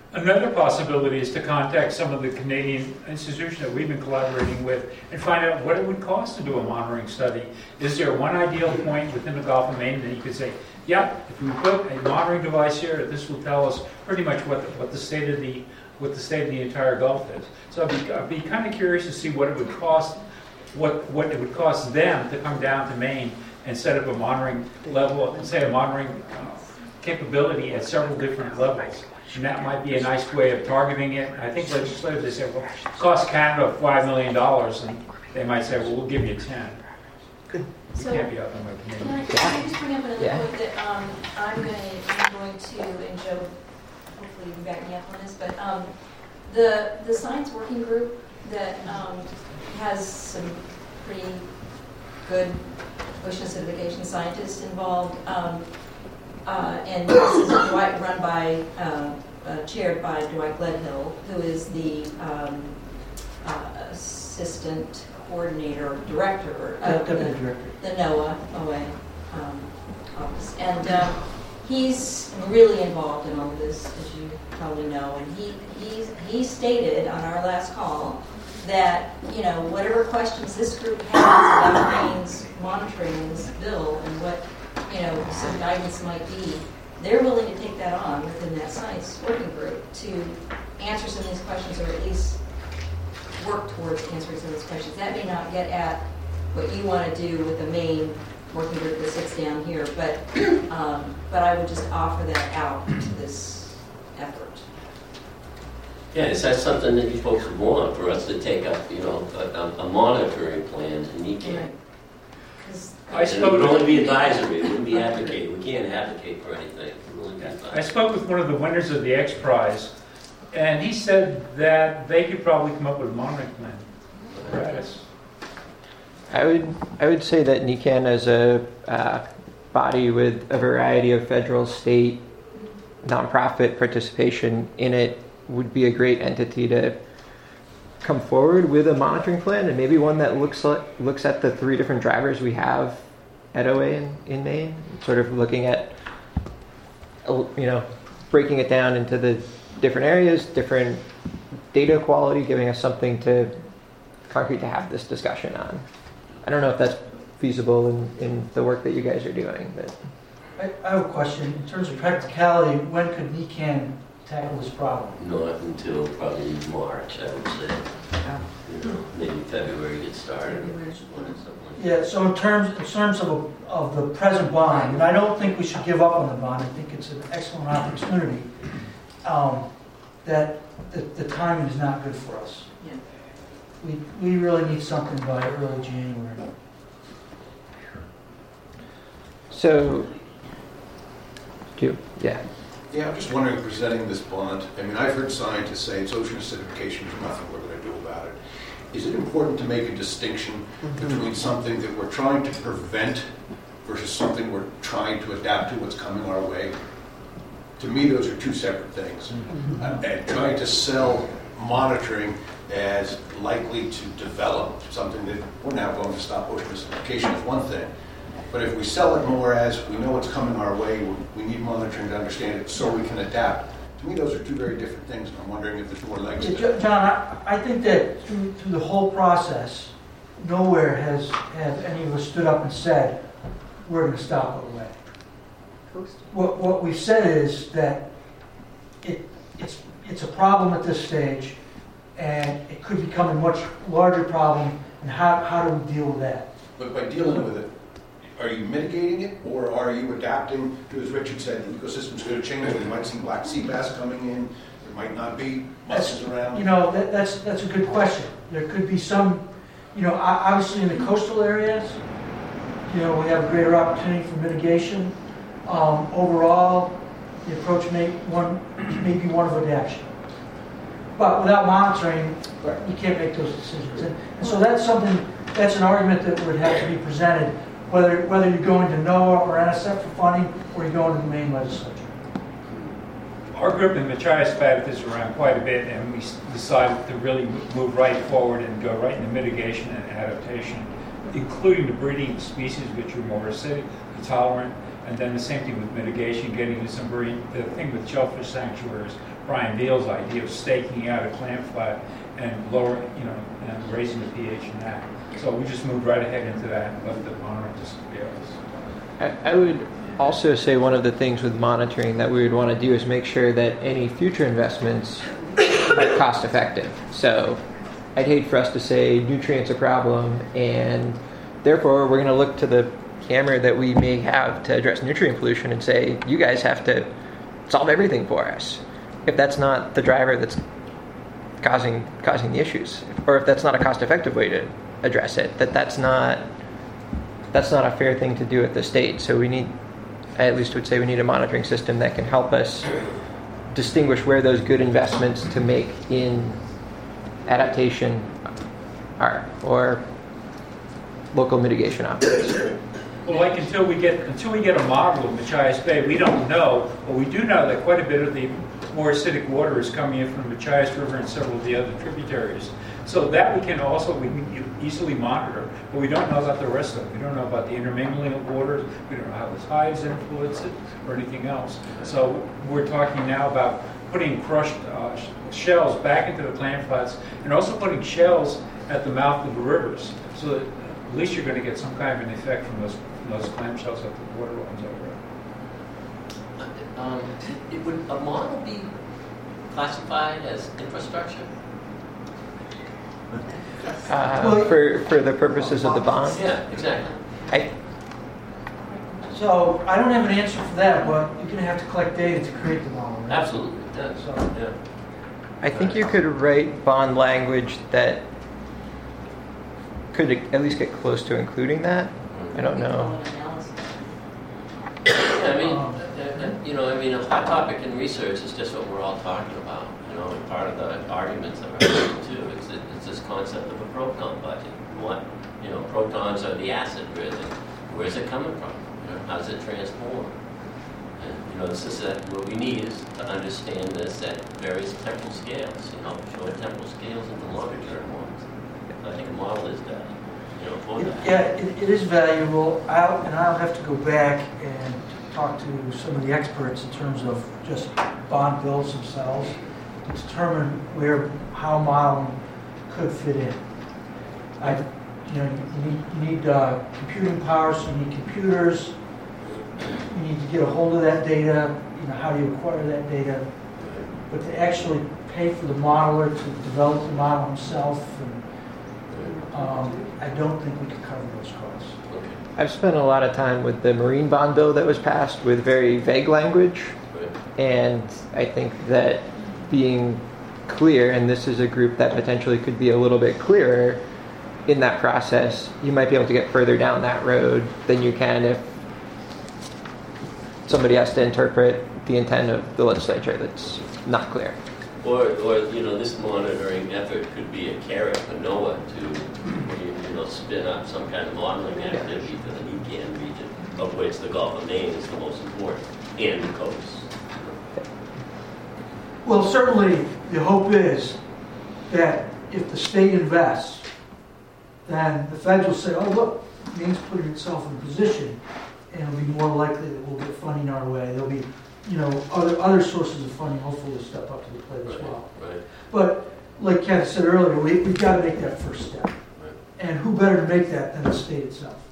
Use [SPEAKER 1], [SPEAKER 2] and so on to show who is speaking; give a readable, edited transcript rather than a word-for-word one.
[SPEAKER 1] Another possibility is to contact some of the Canadian institutions that we've been collaborating with and find out what it would cost to do a monitoring study. Is there one ideal point within the Gulf of Maine that you could say, yeah, if we put a monitoring device here, this will tell us pretty much what the state of the entire Gulf is. So I'd be kind of curious to see what it would cost, what it would cost them to come down to Maine and set up a monitoring level, say a monitoring capability at several different levels. And that might be a nice way of targeting it. I think legislators, they say, well, it costs Canada $5 million, and they might say, well, we'll give you 10.
[SPEAKER 2] Good.
[SPEAKER 1] So, can't be up on my
[SPEAKER 3] can I just bring up another point that I'm going to, and Joe, hopefully you can back me up on this, but the science working group that has some pretty good ocean acidification scientists involved, and this is run by, chaired by Dwight Gledhill, who is the assistant coordinator, director of the NOAA office. And he's really involved in all of this, as you probably know. And he stated on our last call that, whatever questions this group has about Maine's monitoring this bill and what some guidance might be, they're willing to take that on within that science working group to answer some of these questions, or at least work towards answering some of these questions. That may not get at what you want to do with the main working group that sits down here, but I would just offer that out to this effort.
[SPEAKER 4] Yeah, is that something that you folks would want for us to take up, a monitoring plan to NECAN?
[SPEAKER 3] Right.
[SPEAKER 4] It would only be advisory. It wouldn't be advocate. We can't advocate for anything.
[SPEAKER 1] I spoke with one of the winners of the X Prize, and he said that they could probably come up with a monitoring plan for us.
[SPEAKER 2] I would say that NECAN as a body with a variety of federal, state, nonprofit participation in it would be a great entity to come forward with a monitoring plan, and maybe one that looks at the three different drivers we have at OA in Maine, sort of looking at breaking it down into the different areas, different data quality, giving us something to concrete to have this discussion on. I don't know if that's feasible in the work that you guys are doing, but
[SPEAKER 5] I have a question. In terms of practicality, when could NECAN tackle this problem?
[SPEAKER 4] Not until probably March, I would say. Maybe February get started.
[SPEAKER 5] Yeah. So in terms of the present bond, and I don't think we should give up on the bond. I think it's an excellent opportunity. That the timing is not good for us. Yeah. We really need something by early January.
[SPEAKER 2] So, yeah.
[SPEAKER 6] Yeah, I'm just wondering, presenting this bond, I've heard scientists say it's ocean acidification, there's nothing we're going to do about it. Is it important to make a distinction between something that we're trying to prevent versus something we're trying to adapt to what's coming our way? To me, those are two separate things. And trying to sell monitoring as likely to develop something that we're now going to stop ocean acidification is one thing. But if we sell it more as we know what's coming our way, we need monitoring to understand it so we can adapt. To me, those are two very different things, and I'm wondering if there's more legs to it.
[SPEAKER 5] John, I think that through the whole process, nowhere have any of us stood up and said, we're going to stop OA. What we've said is that it's a problem at this stage, and it could become a much larger problem, and how do we deal with that?
[SPEAKER 6] But by dealing with it, are you mitigating it, or are you adapting to, as Richard said, the ecosystem's going to change, and you might see black sea bass coming in, there might not be mussels around?
[SPEAKER 5] That's a good question. There could be some, obviously in the coastal areas, we have a greater opportunity for mitigation. Overall, the approach may be one of adaptation. But without monitoring, you can't make those decisions. And so that's an argument that would have to be presented, whether you're going to NOAA or NSF for funding, or you're going to the Maine legislature.
[SPEAKER 1] Our group in Machias batted this around quite a bit, and we decided to really move right forward and go right into mitigation and adaptation, including the breeding species which are more acidic, tolerant, and then the same thing with mitigation, getting into some breeding. The thing with shellfish sanctuaries, Brian Beal's idea of staking out a clam flat and lowering, and raising the pH in that. So we just moved right ahead into that and left the monitoring to scales.
[SPEAKER 2] I would also say one of the things with monitoring that we would want to do is make sure that any future investments are cost effective. So I'd hate for us to say nutrients a problem and therefore we're going to look to the camera that we may have to address nutrient pollution and say, you guys have to solve everything for us. If that's not the driver that's causing the issues, or if that's not a cost-effective way to address it, that's not a fair thing to do at the state. So I at least would say we need a monitoring system that can help us distinguish where those good investments to make in adaptation are, or local mitigation options.
[SPEAKER 1] Well, like until we get a model of Machias Bay, we don't know, but we do know that quite a bit of the more acidic water is coming in from the Machias River and several of the other tributaries. So that we can easily monitor, but we don't know about the rest of it. We don't know about the intermingling of waters. We don't know how the tides influence it or anything else. So we're talking now about putting crushed shells back into the clam flats and also putting shells at the mouth of the rivers, so that at least you're going to get some kind of an effect from those clam shells that the water runs over.
[SPEAKER 4] Would a model be classified as infrastructure?
[SPEAKER 2] For the purposes of the bond?
[SPEAKER 4] Yeah, exactly.
[SPEAKER 5] So I don't have an answer for that, but you're going to have to collect data to create the model. Right?
[SPEAKER 4] Absolutely. Yeah.
[SPEAKER 5] So,
[SPEAKER 4] Yeah.
[SPEAKER 2] I think you could write bond language that could at least get close to including that. I don't know.
[SPEAKER 4] Yeah, I mean, a hot topic in research is just what we're all talking about. And part of the arguments that we're having too is this concept of a proton budget. Protons are the acid. Where's it coming from? How does it transform? And this is what we need is to understand this at various temporal scales. Short temporal scales and the longer term ones. I think a model is that. For that.
[SPEAKER 5] yeah, it is valuable. I'll have to go back and talk to some of the experts in terms of just bond bills themselves to determine how modeling could fit in. You need computing power, so you need computers. You need to get a hold of that data. How do you acquire that data? But to actually pay for the modeler to develop the model himself, I don't think we could cover those costs.
[SPEAKER 2] I've spent a lot of time with the marine bond bill that was passed with very vague language, and I think that being clear, and this is a group that potentially could be a little bit clearer in that process, you might be able to get further down that road than you can if somebody has to interpret the intent of the legislature that's not clear.
[SPEAKER 4] Or this monitoring effort could be a carrot for NOAA to spin up some kind of modeling activity for the NECAN region, of which the Gulf of Maine is the most important, and the coast.
[SPEAKER 5] Well, certainly the hope is that if the state invests, then the feds will say, oh, look, Maine's putting itself in a position, and it'll be more likely that we'll get funding our way. There'll be, other sources of funding hopefully will step up to the plate as well.
[SPEAKER 4] Right.
[SPEAKER 5] But like Ken said earlier, we've got to make that first step.
[SPEAKER 4] Right.
[SPEAKER 5] And who better to make that than the state itself?